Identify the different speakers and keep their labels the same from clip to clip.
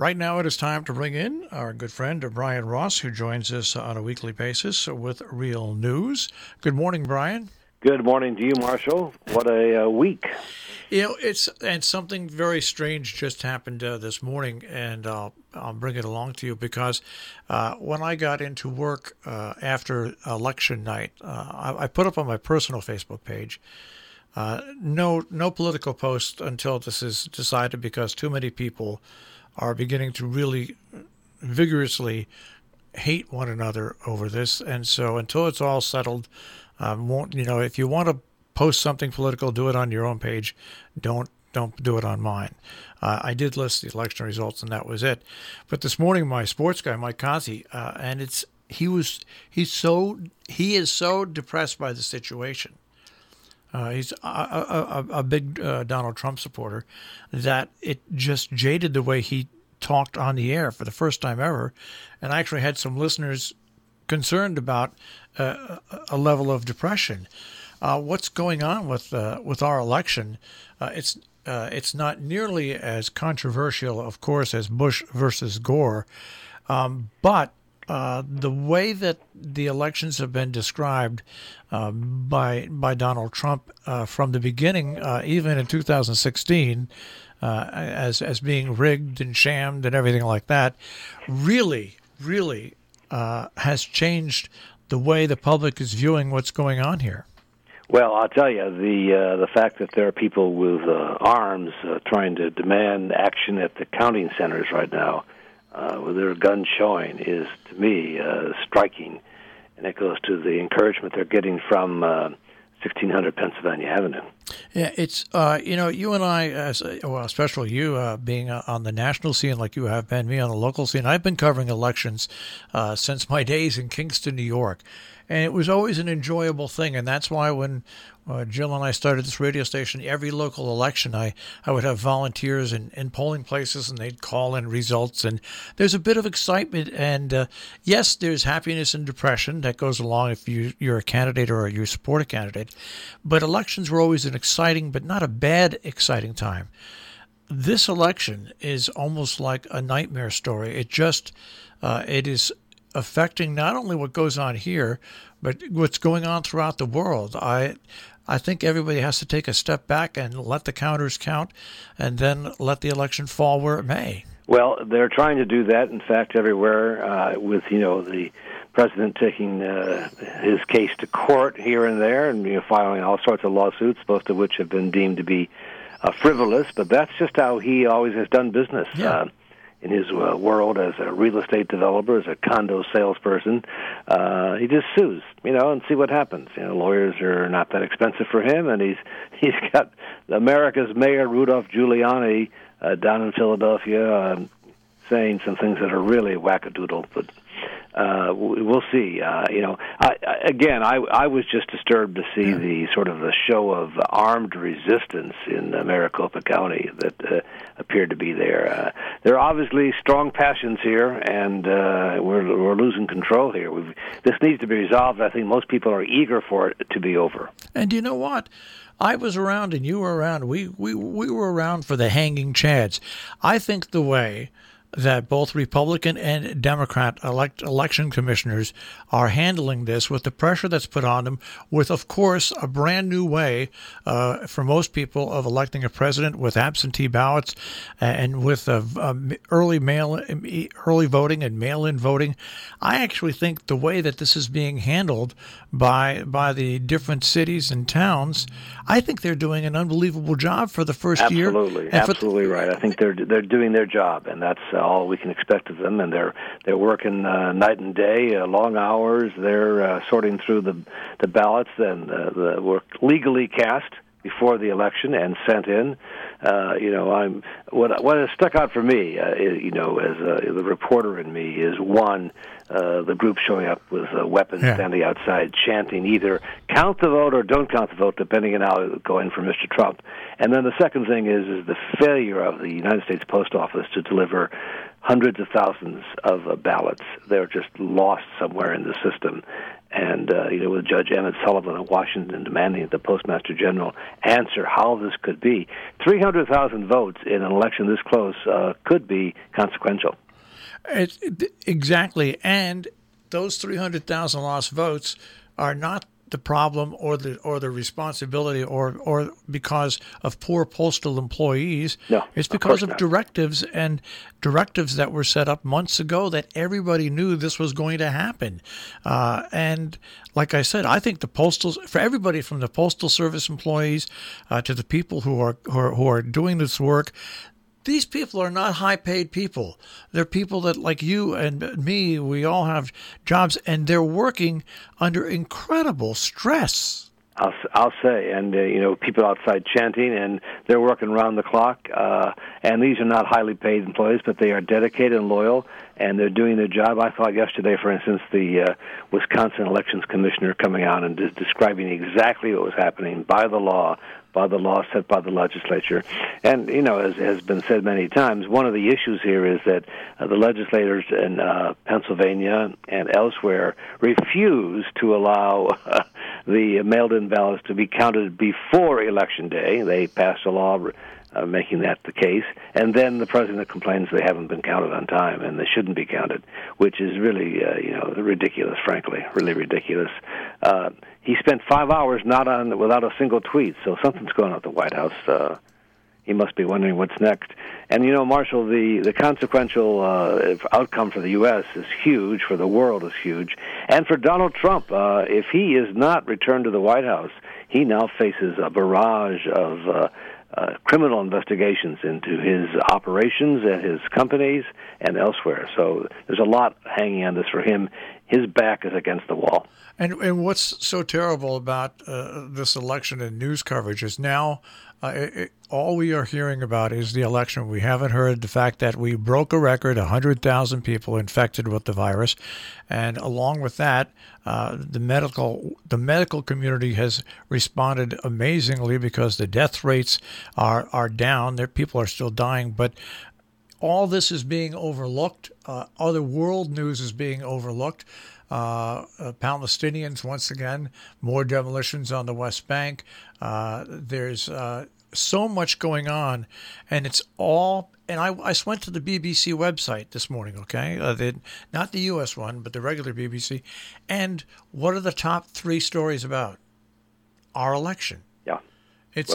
Speaker 1: Right now it is time to bring in our good friend Brian Ross, who joins us on a weekly basis with Real News. Good morning, Brian.
Speaker 2: Good morning to you, Marshall. What a week.
Speaker 1: And something very strange just happened this morning, and I'll bring it along to you because when I got into work after election night, I put up on my personal Facebook page no political post until this is decided, because too many people are beginning to really vigorously hate one another over this, and so until it's all settled, if you want to post something political, do it on your own page. Don't do it on mine. I did list the election results, and that was it. But this morning, my sports guy, Mike Conti, and he is so depressed by the situation. He's a big Donald Trump supporter, that it just jaded the way he talked on the air for the first time ever, and I actually had some listeners concerned about a level of depression. What's going on with our election? It's not nearly as controversial, of course, as Bush versus Gore, but the way that the elections have been described by Donald Trump from the beginning, even in 2016, as being rigged and shammed and everything like that, really has changed the way the public is viewing what's going on here.
Speaker 2: Well, I'll tell you, the fact that there are people with arms trying to demand action at the counting centers right now, with their guns showing, is, to me, striking. And it goes to the encouragement they're getting from 1600 Pennsylvania Avenue.
Speaker 1: Yeah, it's, you and I, especially you being on the national scene like you have been, me on the local scene, I've been covering elections since my days in Kingston, New York. And it was always an enjoyable thing, and that's why when Jill and I started this radio station, every local election, I would have volunteers in polling places, and they'd call in results, and there's a bit of excitement, and yes, there's happiness and depression that goes along if you're a candidate or you support a candidate, but elections were always an exciting, but not a bad exciting time. This election is almost like a nightmare story. It is affecting not only what goes on here, but what's going on throughout the world. I think everybody has to take a step back and let the counters count, and then let the election fall where it may.
Speaker 2: Well, they're trying to do that, in fact, everywhere, with, the president taking his case to court here and there, and filing all sorts of lawsuits, most of which have been deemed to be frivolous, but that's just how he always has done business.
Speaker 1: Yeah.
Speaker 2: In his world as a real estate developer, as a condo salesperson, he just sues, and see what happens. Lawyers are not that expensive for him, and he's got America's Mayor Rudolph Giuliani down in Philadelphia saying some things that are really wackadoodle, but we'll see. I was just disturbed to see the sort of the show of armed resistance in Maricopa County that appeared to be there. There are obviously strong passions here, and we're losing control here. This needs to be resolved. I think most people are eager for it to be over.
Speaker 1: And you know what? I was around and you were around. We were around for the hanging chads. I think the way that both Republican and Democrat election commissioners are handling this, with the pressure that's put on them, with, of course, a brand new way for most people of electing a president with absentee ballots and with early voting and mail-in voting. I actually think the way that this is being handled by the different cities and towns, I think they're doing an unbelievable job for the first year.
Speaker 2: Absolutely right. I think they're doing their job, and that's all we can expect of them. And they're working night and day, long hours. They're sorting through the ballots and were legally cast before the election and sent in. What has stuck out for me, as the reporter in me, is one, the group showing up with weapons, standing outside chanting either count the vote or don't count the vote, depending on how it would go in for Mr. Trump. And then the second thing is the failure of the United States Post Office to deliver hundreds of thousands of ballots. They're just lost somewhere in the system. and with Judge Emmett Sullivan of Washington demanding that the Postmaster General answer how this could be. 300,000 votes in an election this close could be consequential.
Speaker 1: Exactly, and those 300,000 lost votes are not the problem or the responsibility or because of poor postal employees.
Speaker 2: No,
Speaker 1: it's because of directives that were set up months ago that everybody knew this was going to happen. And like I said, I think for everybody from the Postal Service employees to the people who are doing this work, these people are not high-paid people. They're people that, like you and me, we all have jobs, and they're working under incredible stress.
Speaker 2: I'll say, and people outside chanting, and they're working around the clock. And these are not highly paid employees, but they are dedicated and loyal, and they're doing their job. I thought yesterday, for instance, the Wisconsin Elections Commissioner coming out and describing exactly what was happening by the law set by the legislature. And, as has been said many times, one of the issues here is that the legislators in Pennsylvania and elsewhere refuse to allow the mailed-in ballots to be counted before Election Day. They passed a law making that the case, and then the president complains they haven't been counted on time and they shouldn't be counted, which is really, ridiculous, frankly, really ridiculous. He spent 5 hours without a single tweet, so something's going on at the White House. He must be wondering what's next. And, Marshall, the consequential outcome for the U.S. is huge, for the world is huge. And for Donald Trump, if he is not returned to the White House, he now faces a barrage of criminal investigations into his operations at his companies and elsewhere. So there's a lot hanging on this for him. His back is against the wall.
Speaker 1: And what's so terrible about this election and news coverage is now all we are hearing about is the election. We haven't heard the fact that we broke a record, 100,000 people infected with the virus. And along with that, the medical community has responded amazingly because the death rates are down. People are still dying, but all this is being overlooked. Other world news is being overlooked. Palestinians, once again, more demolitions on the West Bank. There's so much going on, and it's all. And I went to the BBC website this morning, okay? Not the U.S. one, but the regular BBC. And what are the top 3 stories about? Our election.
Speaker 2: Yeah.
Speaker 1: It's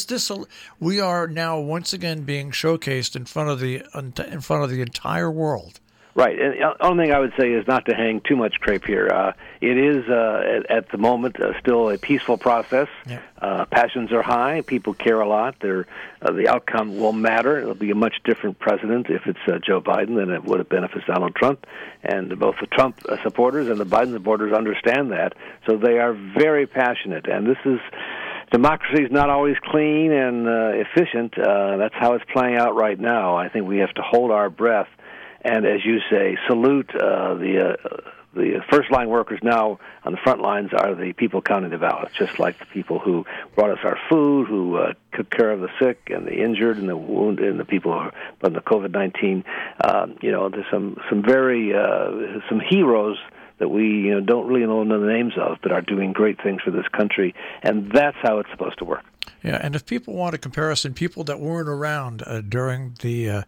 Speaker 1: we are now once again being showcased in front of the entire world.
Speaker 2: Right. And the only thing I would say is not to hang too much crepe here. It is, at the moment, still a peaceful process. Yeah. Passions are high. People care a lot. The outcome will matter. It'll be a much different president if it's Joe Biden than it would have been if it's Donald Trump. And both the Trump supporters and the Biden supporters understand that. So they are very passionate. And this is... Democracy is not always clean and efficient. That's how it's playing out right now. I think we have to hold our breath and, as you say, salute the first-line workers now on the front lines are the people counting the ballots, just like the people who brought us our food, who took care of the sick and the injured and the wounded and the people who are from the COVID-19. There's some heroes that we don't really know the names of, but are doing great things for this country, and that's how it's supposed to work.
Speaker 1: Yeah, and if people want a comparison, people that weren't around during the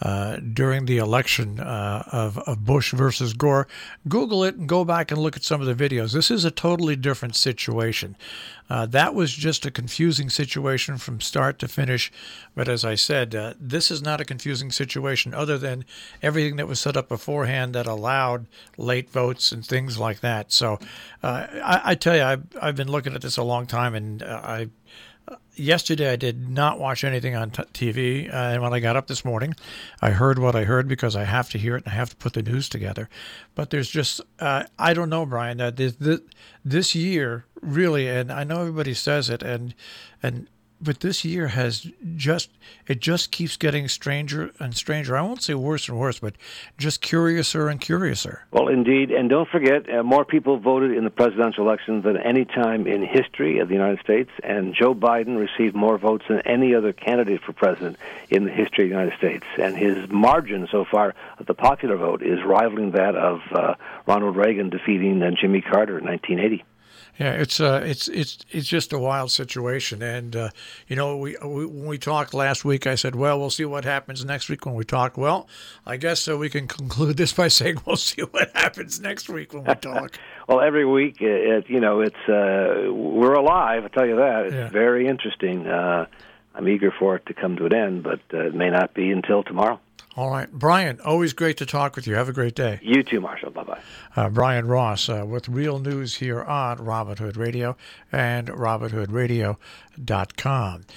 Speaker 1: election of Bush versus Gore, Google it and go back and look at some of the videos. This is a totally different situation. That was just a confusing situation from start to finish. But as I said, this is not a confusing situation other than everything that was set up beforehand that allowed late votes and things like that. So I tell you, I've been looking at this a long time, and yesterday I did not watch anything on TV, and when I got up this morning, I heard what I heard because I have to hear it and I have to put the news together. But there's just, I don't know, Brian, this year really, and I know everybody says it, and but this year has just keeps getting stranger and stranger. I won't say worse and worse, but just curiouser and curiouser.
Speaker 2: Well, indeed, and don't forget, more people voted in the presidential election than any time in history of the United States, and Joe Biden received more votes than any other candidate for president in the history of the United States. And his margin so far of the popular vote is rivaling that of Ronald Reagan defeating Jimmy Carter in 1980.
Speaker 1: Yeah, it's just a wild situation, and we when we talked last week, I said, well, we'll see what happens next week when we talk. Well, I guess we can conclude this by saying we'll see what happens next week when we talk.
Speaker 2: Well, every week, we're alive. I'll tell you that. It's very interesting. I'm eager for it to come to an end, but it may not be until tomorrow.
Speaker 1: All right. Brian, always great to talk with you. Have a great day.
Speaker 2: You too, Marshall. Bye-bye.
Speaker 1: Brian Ross with Real News here on Robin Hood Radio and RobinHoodRadio.com.